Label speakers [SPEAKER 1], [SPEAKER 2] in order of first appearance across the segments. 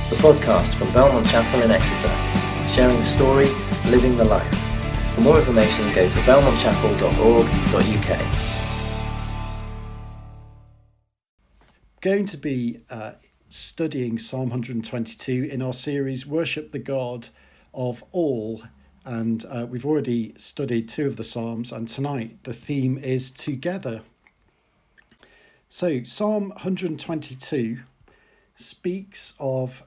[SPEAKER 1] the podcast from Belmont Chapel in Exeter, sharing the story, living the life. For more information, go to belmontchapel.org.uk.
[SPEAKER 2] Going to be studying Psalm 122 in our series Worship the God of All, and we've already studied two of the Psalms, and tonight the theme is Together. So Psalm 122 speaks of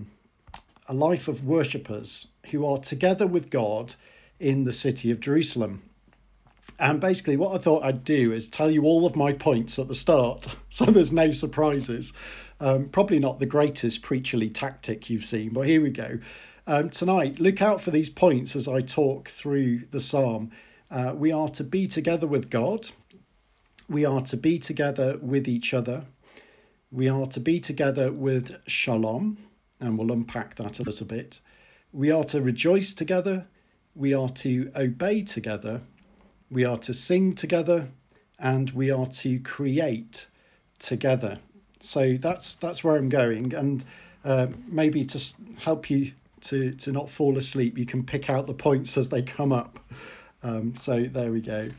[SPEAKER 2] a life of worshippers who are together with God in the city of Jerusalem. And basically what I thought I'd do is tell you all of my points at the start, so there's no surprises. Probably not the greatest preacherly tactic you've seen, but here we go. Tonight, look out for these points as I talk through the psalm. We are to be together with God. We are to be together with each other. We are to be together with Shalom, and we'll unpack that a little bit. We are to rejoice together. We are to obey together. We are to sing together, and we are to create together. So that's where I'm going, and maybe to help you to not fall asleep, you can pick out the points as they come up. So there we go.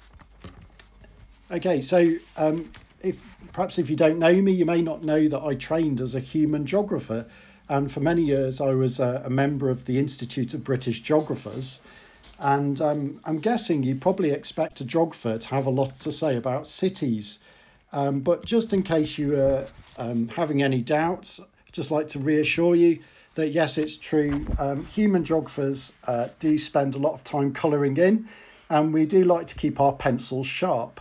[SPEAKER 2] Okay, so if you don't know me, you may not know that I trained as a human geographer, and for many years I was a member of the Institute of British Geographers. And I'm guessing you probably expect a geographer to have a lot to say about cities. But just in case you are having any doubts, I'd just like to reassure you that yes, it's true. Human geographers do spend a lot of time colouring in, and we do like to keep our pencils sharp.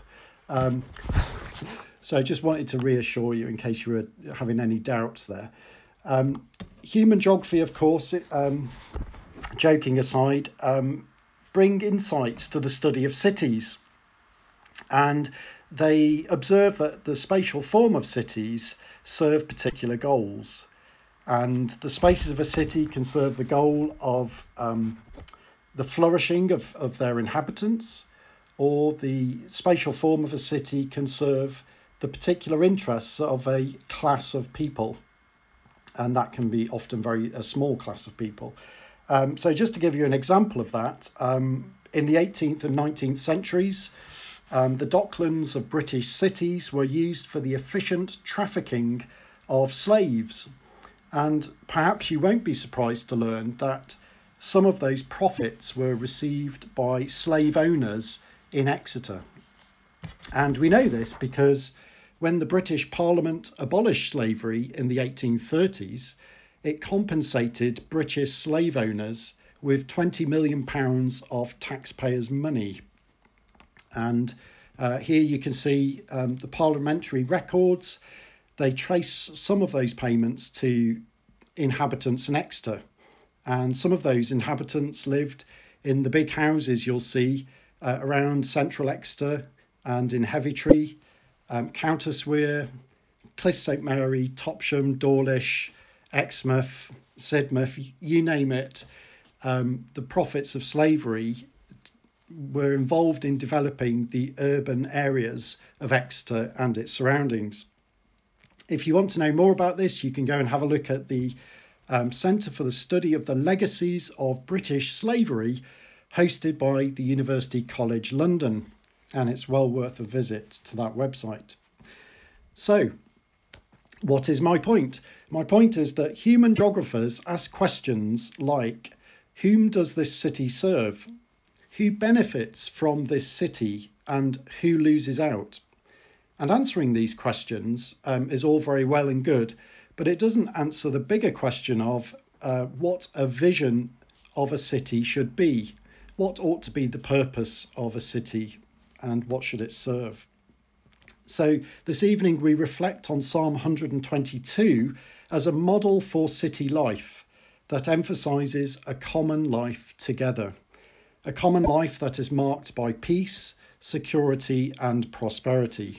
[SPEAKER 2] So I just wanted to reassure you in case you were having any doubts there. Human geography, of course, joking aside, bring insights to the study of cities, and they observe that the spatial form of cities serve particular goals, and the spaces of a city can serve the goal of the flourishing of their inhabitants, or the spatial form of a city can serve the particular interests of a class of people, and that can be often a small class of people. So just to give you an example of that, in the 18th and 19th centuries, the docklands of British cities were used for the efficient trafficking of slaves. And perhaps you won't be surprised to learn that some of those profits were received by slave owners in Exeter. And we know this because when the British Parliament abolished slavery in the 1830s, it compensated British slave owners with £20 million of taxpayers' money. And here you can see the parliamentary records. They trace some of those payments to inhabitants in Exeter. And some of those inhabitants lived in the big houses you'll see around central Exeter and in Heavitree, Countess Weir, Cliff St Mary, Topsham, Dawlish, Exmouth, Sidmouth, you name it. The profits of slavery were involved in developing the urban areas of Exeter and its surroundings. If you want to know more about this, you can go and have a look at the Centre for the Study of the Legacies of British Slavery, hosted by the University College London, and it's well worth a visit to that website. So, what is my point? My point is that human geographers ask questions like, whom does this city serve? Who benefits from this city and who loses out? And answering these questions is all very well and good, but it doesn't answer the bigger question of what a vision of a city should be. What ought to be the purpose of a city and what should it serve? So this evening we reflect on Psalm 122 as a model for city life that emphasises a common life together, a common life that is marked by peace, security and prosperity.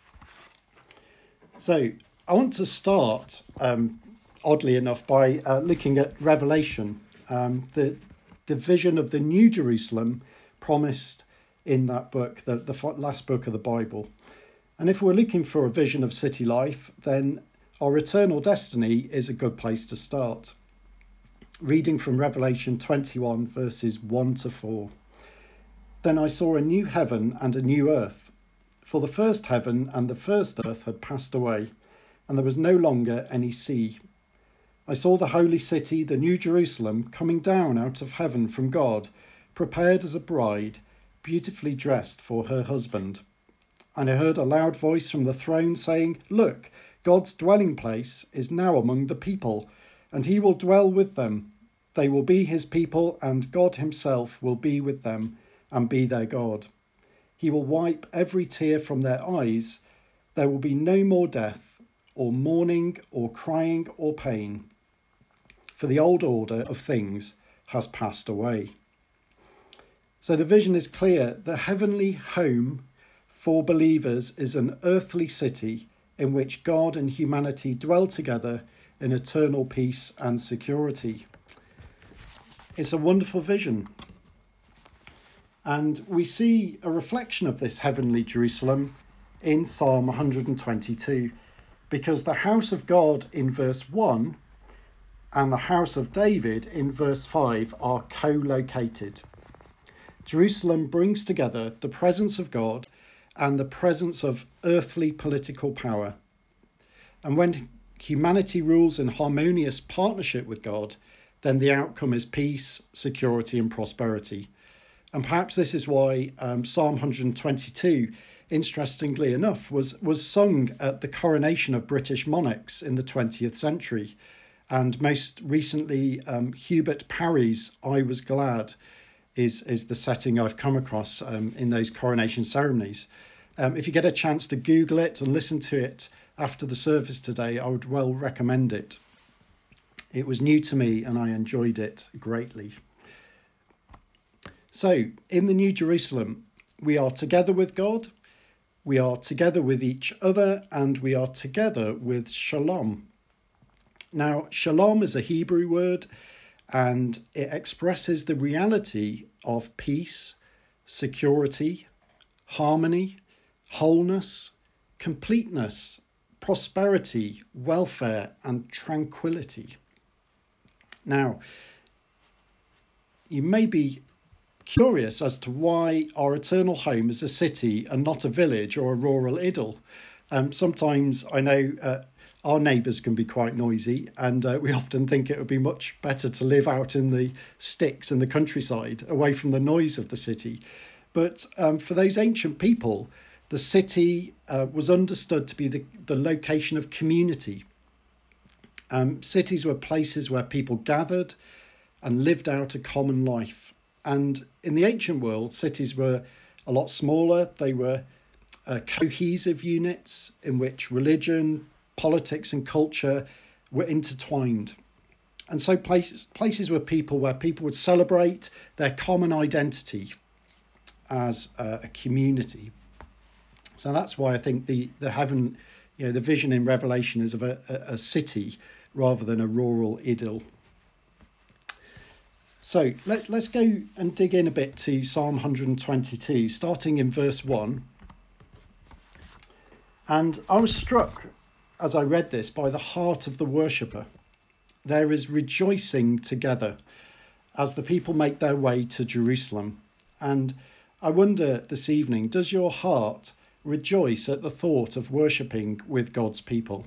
[SPEAKER 2] So I want to start, oddly enough, by looking at Revelation, the vision of the New Jerusalem promised in that book, the last book of the Bible. And if we're looking for a vision of city life, then our eternal destiny is a good place to start. Reading from Revelation 21, verses 1 to 4. Then I saw a new heaven and a new earth, for the first heaven and the first earth had passed away, and there was no longer any sea. I saw the holy city, the new Jerusalem, coming down out of heaven from God, prepared as a bride, beautifully dressed for her husband. And I heard a loud voice from the throne saying, "Look, God's dwelling place is now among the people, and he will dwell with them. They will be his people, and God himself will be with them and be their God. He will wipe every tear from their eyes. There will be no more death, or mourning, or crying, or pain, for the old order of things has passed away." So the vision is clear. The heavenly home for believers is an earthly city in which God and humanity dwell together in eternal peace and security. It's a wonderful vision. And we see a reflection of this heavenly Jerusalem in Psalm 122, because the house of God in verse 1 and the house of David in verse 5 are co-located. Jerusalem brings together the presence of God and the presence of earthly political power. And when humanity rules in harmonious partnership with God, then the outcome is peace, security and prosperity. And perhaps this is why Psalm 122, interestingly enough, was sung at the coronation of British monarchs in the 20th century. And most recently, Hubert Parry's "I Was Glad" is the setting I've come across in those coronation ceremonies. If you get a chance to Google it and listen to it after the service today, I would well recommend it. It was new to me and I enjoyed it greatly. So, in the New Jerusalem, we are together with God, we are together with each other, and we are together with Shalom. Now, Shalom is a Hebrew word, and it expresses the reality of peace, security, harmony, wholeness, completeness, prosperity, welfare, and tranquility. Now, you may be curious as to why our eternal home is a city and not a village or a rural idyll. Sometimes I know our neighbours can be quite noisy, and we often think it would be much better to live out in the sticks in the countryside, away from the noise of the city. But for those ancient people, the city was understood to be the location of community. Cities were places where people gathered and lived out a common life. And in the ancient world, cities were a lot smaller. They were cohesive units in which religion, politics and culture were intertwined. And so places where people would celebrate their common identity as a community. So that's why I think the heaven, the vision in Revelation is of a city rather than a rural idyll. So let's go and dig in a bit to Psalm 122, starting in verse 1. And I was struck as I read this by the heart of the worshipper. There is rejoicing together as the people make their way to Jerusalem. And I wonder this evening, does your heart rejoice at the thought of worshipping with God's people?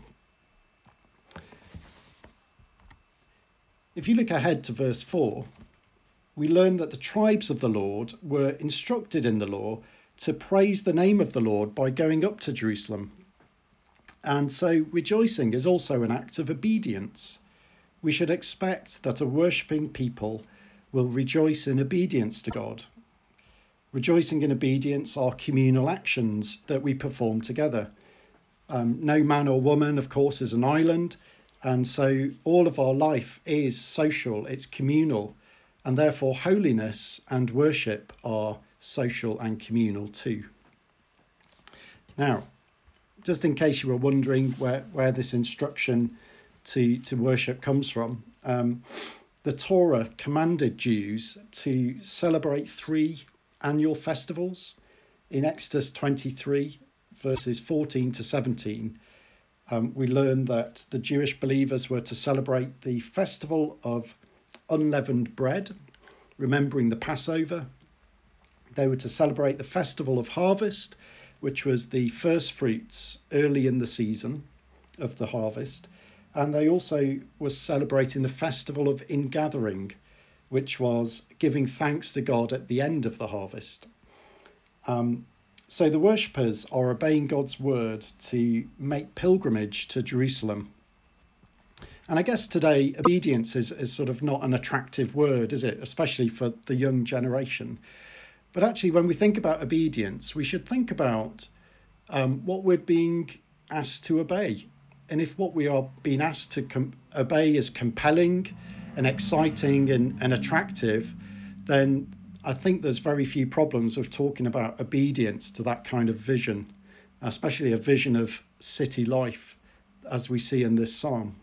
[SPEAKER 2] If you look ahead to verse 4, we learn that the tribes of the Lord were instructed in the law to praise the name of the Lord by going up to Jerusalem. And so rejoicing is also an act of obedience. We should expect that a worshipping people will rejoice in obedience to God. Rejoicing in obedience are communal actions that we perform together. No man or woman, of course, is an island, and so all of our life is social, it's communal, and therefore holiness and worship are social and communal too. Now, just in case you were wondering where this instruction to worship comes from, the Torah commanded Jews to celebrate 3 annual festivals. In Exodus 23, verses 14 to 17, We learn that the Jewish believers were to celebrate the festival of unleavened bread, remembering the Passover. They were to celebrate the festival of harvest, which was the first fruits early in the season of the harvest. And they also were celebrating the festival of ingathering, which was giving thanks to God at the end of the harvest. So the worshippers are obeying God's word to make pilgrimage to Jerusalem. And I guess today obedience is sort of not an attractive word, is it? Especially for the young generation. But actually, when we think about obedience, we should think about what we're being asked to obey. And if what we are being asked to obey is compelling and exciting and attractive, then I think there's very few problems with talking about obedience to that kind of vision, especially a vision of city life as we see in this psalm.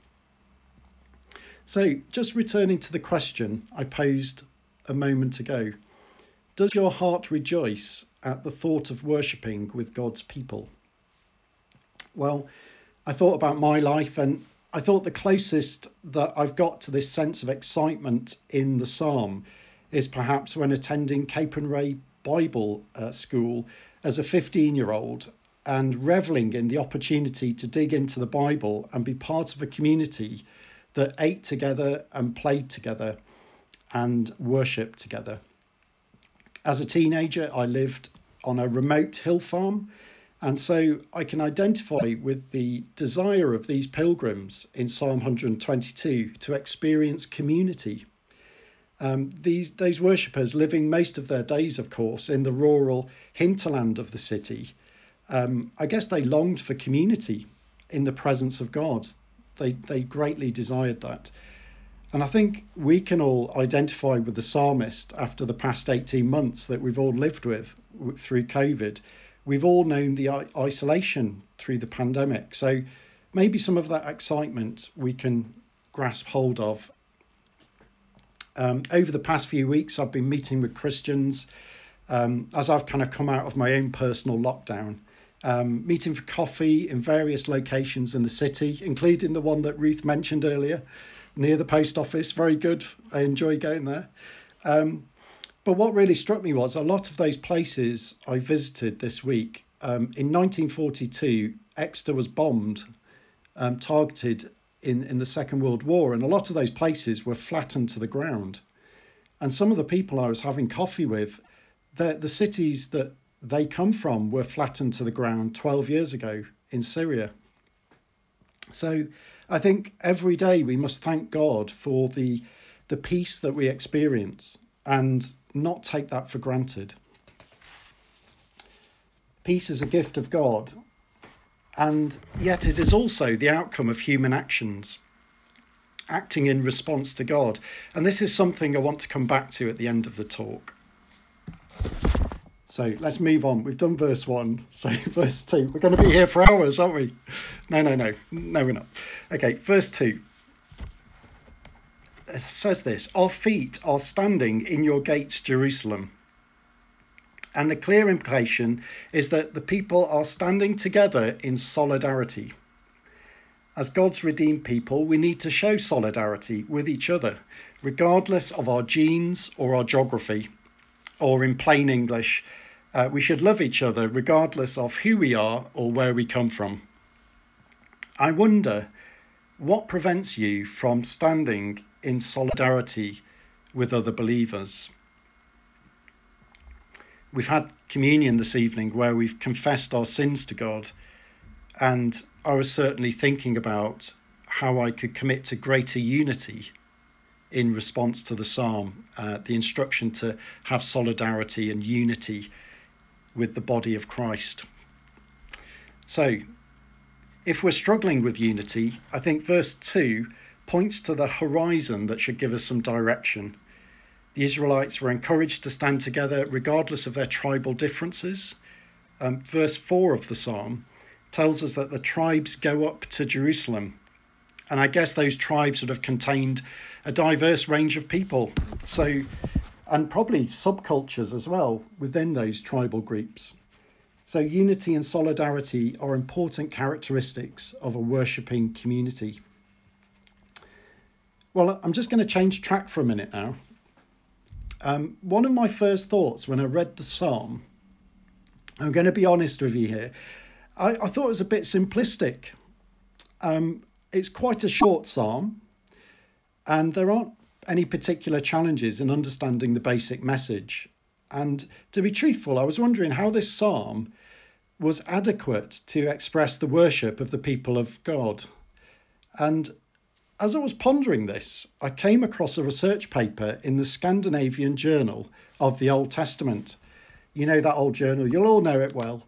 [SPEAKER 2] So just returning to the question I posed a moment ago, does your heart rejoice at the thought of worshipping with God's people? Well, I thought about my life, and I thought the closest that I've got to this sense of excitement in the psalm is perhaps when attending Capernwray Bible School as a 15-year-old and reveling in the opportunity to dig into the Bible and be part of a community that ate together and played together and worshipped together. As a teenager, I lived on a remote hill farm, and so I can identify with the desire of these pilgrims in Psalm 122 to experience community. Those worshippers living most of their days, of course, in the rural hinterland of the city, I guess they longed for community in the presence of God. They greatly desired that. And I think we can all identify with the psalmist after the past 18 months that we've all lived with through COVID. We've all known the isolation through the pandemic. So maybe some of that excitement we can grasp hold of. Over the past few weeks, I've been meeting with Christians as I've kind of come out of my own personal lockdown, meeting for coffee in various locations in the city, including the one that Ruth mentioned earlier, near the post office. Very good. I enjoy going there. But what really struck me was a lot of those places I visited this week. In 1942, Exeter was bombed, targeted in the Second World War, and a lot of those places were flattened to the ground. And some of the people I was having coffee with, the cities that they come from were flattened to the ground 12 years ago in Syria. So I think every day we must thank God for the peace that we experience and not take that for granted. Peace is a gift of God, and yet it is also the outcome of human actions, acting in response to God. And this is something I want to come back to at the end of the talk. So let's move on. We've done verse 1, so verse 2. We're going to be here for hours, aren't we? No, we're not. Okay, verse 2. It says this: our feet are standing in your gates, Jerusalem. And the clear implication is that the people are standing together in solidarity. As God's redeemed people, we need to show solidarity with each other, regardless of our genes or our geography, or in plain English, we should love each other regardless of who we are or where we come from. I wonder, what prevents you from standing in solidarity with other believers? We've had communion this evening where we've confessed our sins to God, and I was certainly thinking about how I could commit to greater unity in response to the psalm, the instruction to have solidarity and unity with the body of Christ. So, if we're struggling with unity, I think verse 2 points to the horizon that should give us some direction. The Israelites were encouraged to stand together regardless of their tribal differences. Verse 4 of the psalm tells us that the tribes go up to Jerusalem. And I guess those tribes would have contained a diverse range of people. So, and probably subcultures as well within those tribal groups. So unity and solidarity are important characteristics of a worshipping community. Well, I'm just going to change track for a minute now. One of my first thoughts when I read the psalm, I'm going to be honest with you here, I thought it was a bit simplistic. It's quite a short psalm, and there aren't any particular challenges in understanding the basic message. And to be truthful, I was wondering how this psalm was adequate to express the worship of the people of God. And as I was pondering this, I came across a research paper in the Scandinavian Journal of the Old Testament. You know that old journal, you'll all know it well.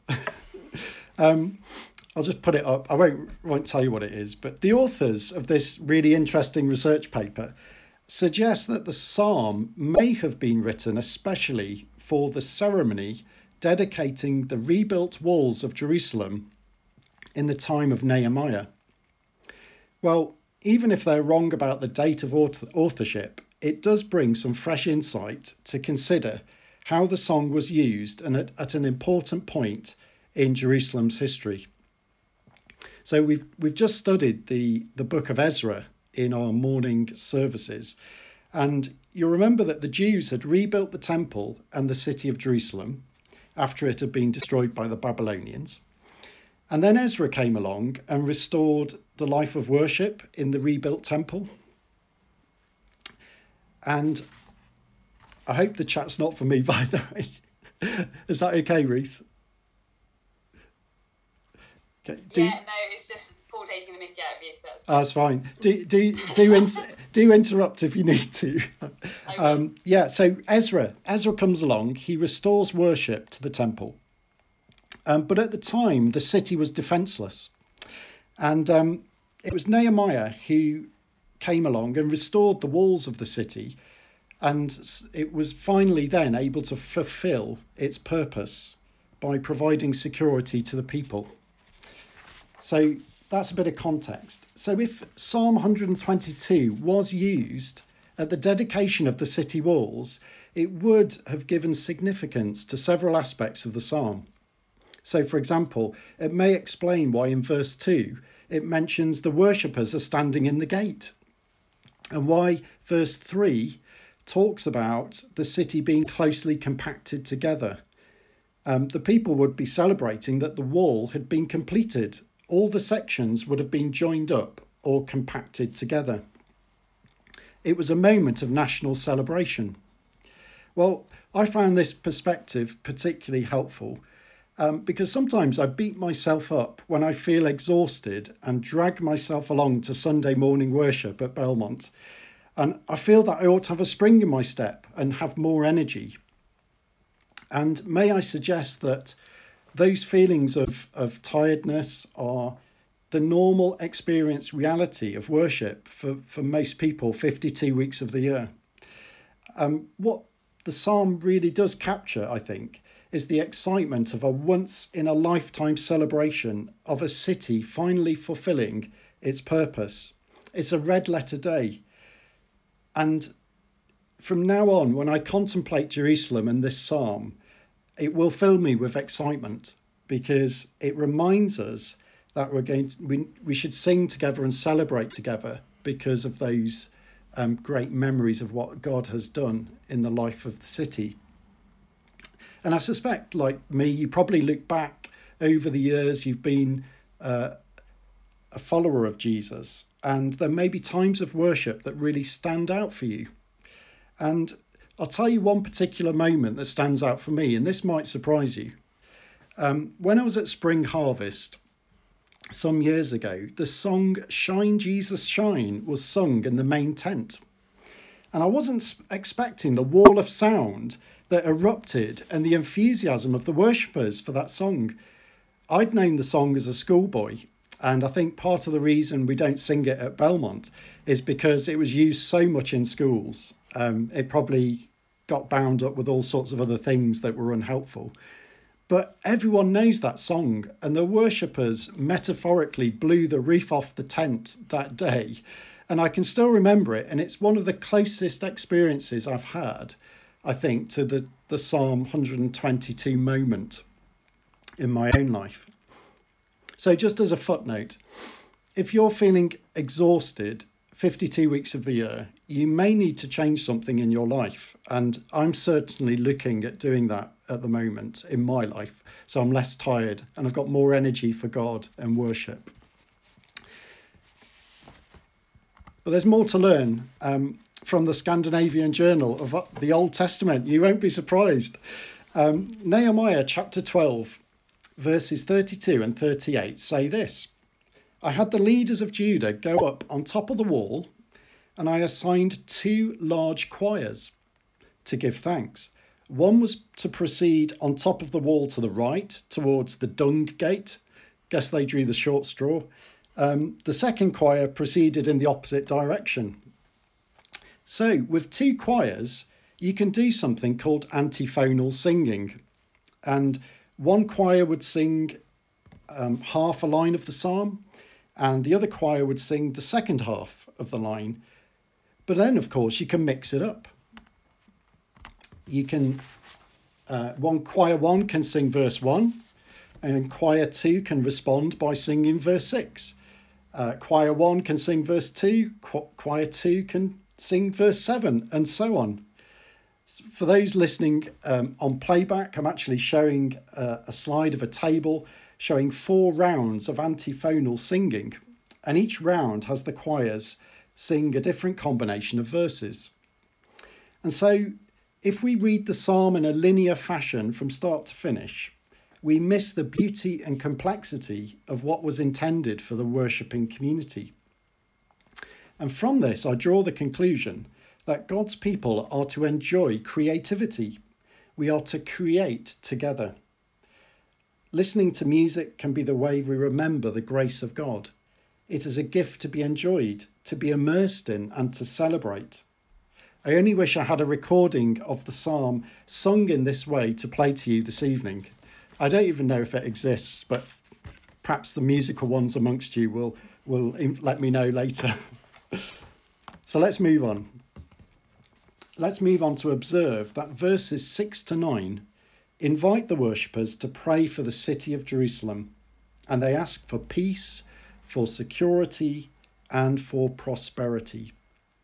[SPEAKER 2] I'll just put it up. I won't tell you what it is, but the authors of this really interesting research paper suggest that the psalm may have been written especially for the ceremony dedicating the rebuilt walls of Jerusalem in the time of Nehemiah. Well, even if they're wrong about the date of authorship, it does bring some fresh insight to consider how the song was used and at an important point in Jerusalem's history. So we've just studied the book of Ezra in our morning services, and you'll remember that the Jews had rebuilt the temple and the city of Jerusalem after it had been destroyed by the Babylonians. And then Ezra came along and restored the life of worship in the rebuilt temple. And I hope the chat's not for me, by the way. Is that okay, Ruth? Okay.
[SPEAKER 3] No, it's just Paul taking the mickey out of you. So
[SPEAKER 2] that's fine. Do interrupt if you need to. Okay. So Ezra comes along. He restores worship to the temple. But at the time, the city was defenceless. And it was Nehemiah who came along and restored the walls of the city. And it was finally then able to fulfill its purpose by providing security to the people. So that's a bit of context. So if Psalm 122 was used at the dedication of the city walls, it would have given significance to several aspects of the psalm. So, for example, it may explain why in verse 2 it mentions the worshippers are standing in the gate, and why verse 3 talks about the city being closely compacted together. The people would be celebrating that the wall had been completed. All the sections would have been joined up or compacted together. It was a moment of national celebration. Well, I found this perspective particularly helpful because sometimes I beat myself up when I feel exhausted and drag myself along to Sunday morning worship at Belmont. And I feel that I ought to have a spring in my step and have more energy. And may I suggest that those feelings of tiredness are the normal experience reality of worship for most people 52 weeks of the year. What the psalm really does capture, I think, is the excitement of a once-in-a-lifetime celebration of a city finally fulfilling its purpose. It's a red-letter day. And from now on, when I contemplate Jerusalem and this psalm, it will fill me with excitement because it reminds us that we should sing together and celebrate together because of those great memories of what God has done in the life of the city. And I suspect, like me, you probably look back over the years you've been a follower of Jesus, and there may be times of worship that really stand out for you. And I'll tell you one particular moment that stands out for me, and this might surprise you. When I was at Spring Harvest some years ago, the song Shine Jesus Shine was sung in the main tent. And I wasn't expecting the wall of sound that erupted and the enthusiasm of the worshippers for that song. I'd known the song as a schoolboy, and I think part of the reason we don't sing it at Belmont is because it was used so much in schools. It probably got bound up with all sorts of other things that were unhelpful. But everyone knows that song, and the worshippers metaphorically blew the roof off the tent that day. And I can still remember it, and it's one of the closest experiences I've had, I think, to the Psalm 122 moment. in my own life. So just as a footnote, if you're feeling exhausted 52 weeks of the year, you may need to change something in your life. And I'm certainly looking at doing that at the moment in my life. So I'm less tired and I've got more energy for God and worship. But there's more to learn from the Scandinavian Journal of the Old Testament. You won't be surprised. Nehemiah chapter 12, verses 32 and 38 say this: I had the leaders of Judah go up on top of the wall, and I assigned 2 large choirs to give thanks. One was to proceed on top of the wall to the right, towards the dung gate. Guess they drew the short straw. The second choir proceeded in the opposite direction. So with 2 choirs, you can do something called antiphonal singing. And one choir would sing half a line of the psalm, and the other choir would sing the second half of the line. But then, of course, you can mix it up. You can, choir 1 can sing verse 1, and choir 2 can respond by singing verse 6. Choir 1 can sing verse 2, choir 2 can sing verse 7, and so on. For those listening on playback, I'm actually showing a slide of a table showing 4 rounds of antiphonal singing, and each round has the choirs sing a different combination of verses. And so if we read the psalm in a linear fashion from start to finish, we miss the beauty and complexity of what was intended for the worshipping community. And from this, I draw the conclusion that God's people are to enjoy creativity. We are to create together. Listening to music can be the way we remember the grace of God. It is a gift to be enjoyed, to be immersed in, and to celebrate. I only wish I had a recording of the psalm sung in this way to play to you this evening. I don't even know if it exists, but perhaps the musical ones amongst you will let me know later. So let's move on. Let's move on to observe that verses 6 to 9 invite the worshippers to pray for the city of Jerusalem, and they ask for peace, for security, and for prosperity.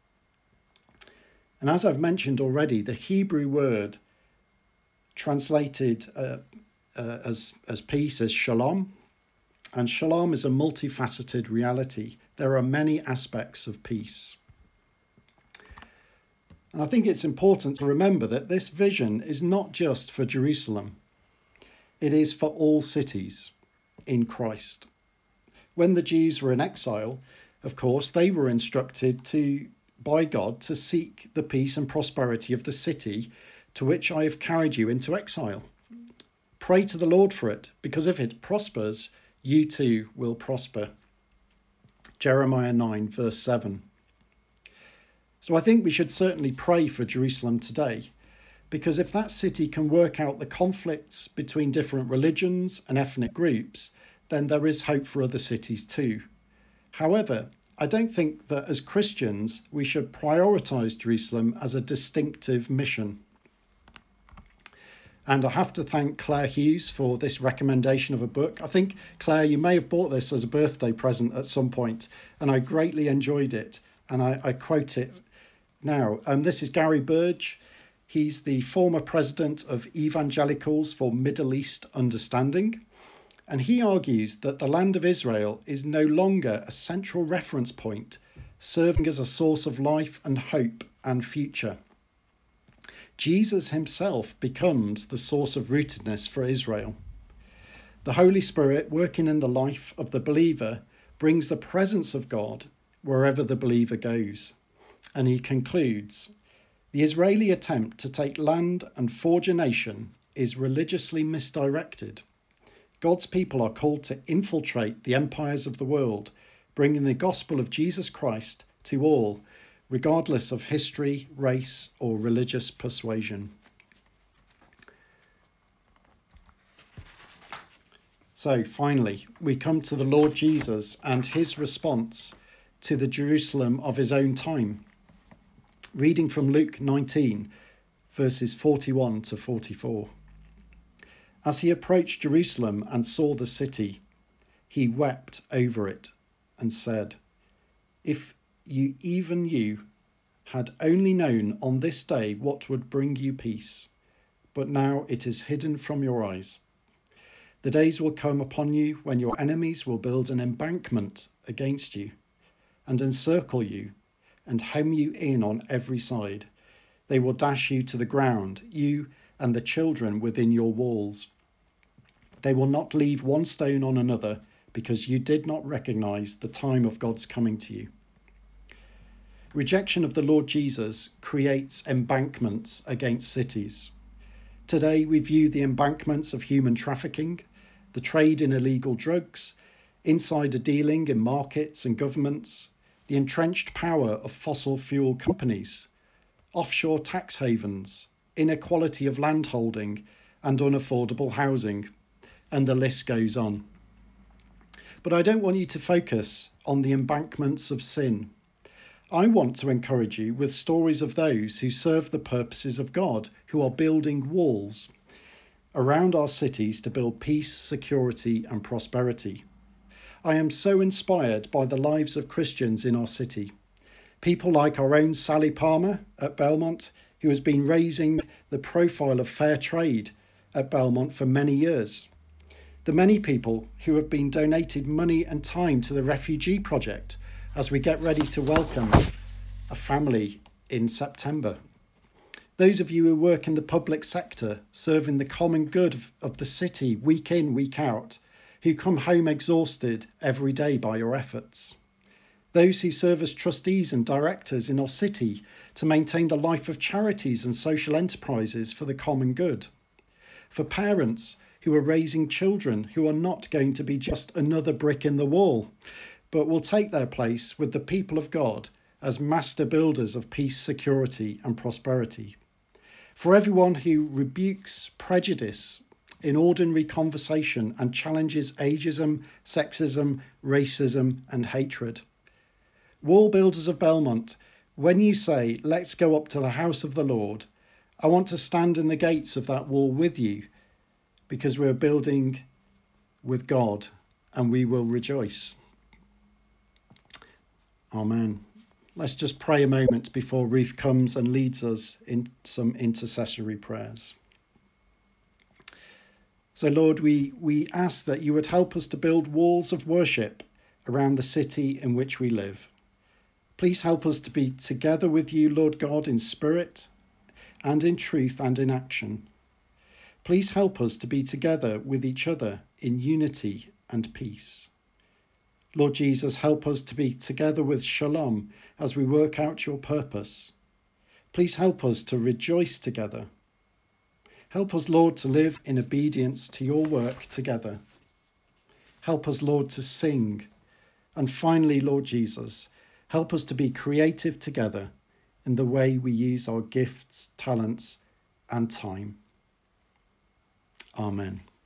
[SPEAKER 2] And as I've mentioned already, the Hebrew word translated as peace is shalom, and shalom is a multifaceted reality. There are many aspects of peace. And I think it's important to remember that this vision is not just for Jerusalem. It is for all cities in Christ. When the Jews were in exile, of course, they were instructed by God to seek the peace and prosperity of the city to which I have carried you into exile. Pray to the Lord for it, because if it prospers, you too will prosper. Jeremiah 9, verse 7. So I think we should certainly pray for Jerusalem today, because if that city can work out the conflicts between different religions and ethnic groups, then there is hope for other cities too. However, I don't think that as Christians we should prioritise Jerusalem as a distinctive mission. And I have to thank Claire Hughes for this recommendation of a book. I think, Claire, you may have bought this as a birthday present at some point, and I greatly enjoyed it. And I quote it now. This is Gary Burge. He's the former president of Evangelicals for Middle East Understanding. And he argues that the land of Israel is no longer a central reference point, serving as a source of life and hope and future. Jesus himself becomes the source of rootedness for Israel. The Holy Spirit, working in the life of the believer, brings the presence of God wherever the believer goes. And he concludes, the Israeli attempt to take land and forge a nation is religiously misdirected. God's people are called to infiltrate the empires of the world, bringing the gospel of Jesus Christ to all, regardless of history, race, or religious persuasion. So finally, we come to the Lord Jesus and his response to the Jerusalem of his own time. Reading from Luke 19, verses 41 to 44. As he approached Jerusalem and saw the city, he wept over it and said, "If you, even you, had only known on this day what would bring you peace, but now it is hidden from your eyes. The days will come upon you when your enemies will build an embankment against you and encircle you and hem you in on every side. They will dash you to the ground, you and the children within your walls. They will not leave one stone on another, because you did not recognize the time of God's coming to you." Rejection of the Lord Jesus creates embankments against cities. Today we view the embankments of human trafficking, the trade in illegal drugs, insider dealing in markets and governments, the entrenched power of fossil fuel companies, offshore tax havens, inequality of landholding and unaffordable housing, and the list goes on. But I don't want you to focus on the embankments of sin. I want to encourage you with stories of those who serve the purposes of God, who are building walls around our cities to build peace, security and prosperity. I am so inspired by the lives of Christians in our city. People like our own Sally Palmer at Belmont, who has been raising the profile of fair trade at Belmont for many years. The many people who have been donated money and time to the Refugee Project as we get ready to welcome a family in September. Those of you who work in the public sector, serving the common good of the city week in, week out, who come home exhausted every day by your efforts. Those who serve as trustees and directors in our city to maintain the life of charities and social enterprises for the common good. For parents who are raising children who are not going to be just another brick in the wall, but will take their place with the people of God as master builders of peace, security and prosperity. For everyone who rebukes prejudice in ordinary conversation and challenges ageism, sexism, racism and hatred. Wall builders of Belmont, when you say, "Let's go up to the house of the Lord," I want to stand in the gates of that wall with you, because we're building with God and we will rejoice. Amen. Let's just pray a moment before Ruth comes and leads us in some intercessory prayers. So Lord, we ask that you would help us to build walls of worship around the city in which we live. Please help us to be together with you, Lord God, in spirit and in truth and in action. Please help us to be together with each other in unity and peace. Lord Jesus, help us to be together with Shalom as we work out your purpose. Please help us to rejoice together. Help us, Lord, to live in obedience to your work together. Help us, Lord, to sing. And finally, Lord Jesus, help us to be creative together in the way we use our gifts, talents, and time. Amen.